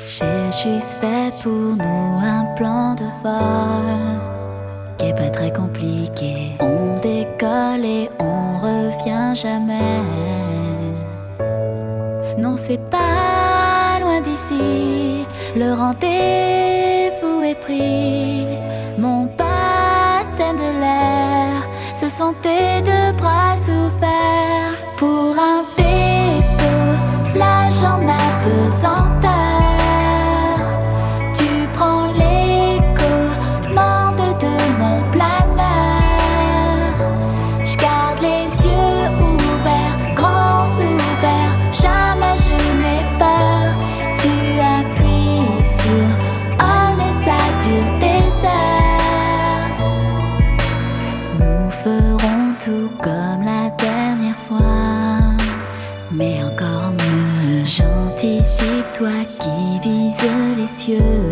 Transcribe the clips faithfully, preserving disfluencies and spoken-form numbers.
J'ai juste fait pour nous un plan de vol qui est pas très compliqué. On décolle et on revient jamais. Non, c'est pas loin d'ici, le rendez-vous est pris. Mon baptême de l'air, ce sont tes deux bras ouverts. Pour un dépôt, la jambe apesanteur. Tu prends les commandes de mon planeur. Je garde les yeux ouverts, grands ouverts. Jamais je n'ai peur. Tu appuies sur on et ça dure des heures. Nous ferons tout comme la dernière fois, mais encore mieux. J'anticipe toi qui vises les cieux.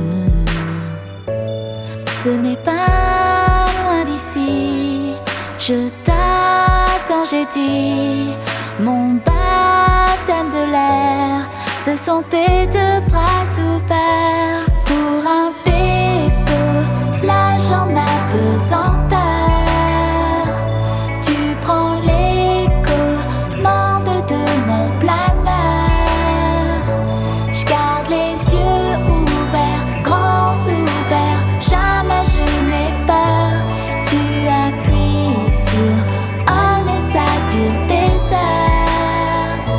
Ce n'est pas loin d'ici, je t'attends, j'ai dit. Mon baptême de l'air, ce sont tes deux bras ouverts. Pour un dépôt, la jambe apesanteur. Tu prends les commandes de mon planeur. Je garde les yeux ouverts, grands ouverts. Jamais je n'ai peur. Tu appuies sur on et ça dure des heures.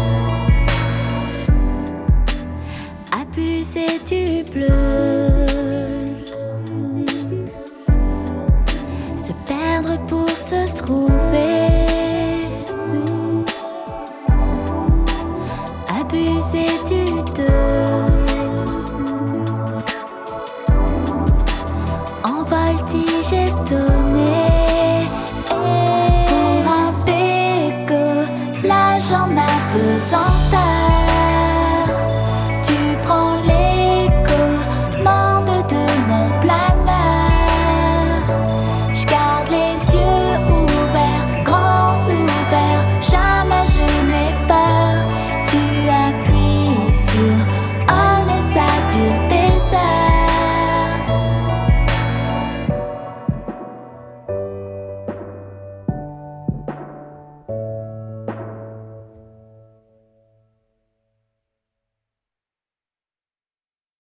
Abuser du bleu, se perdre pour se trouver. Abuser du deux, en voltige et d'eau.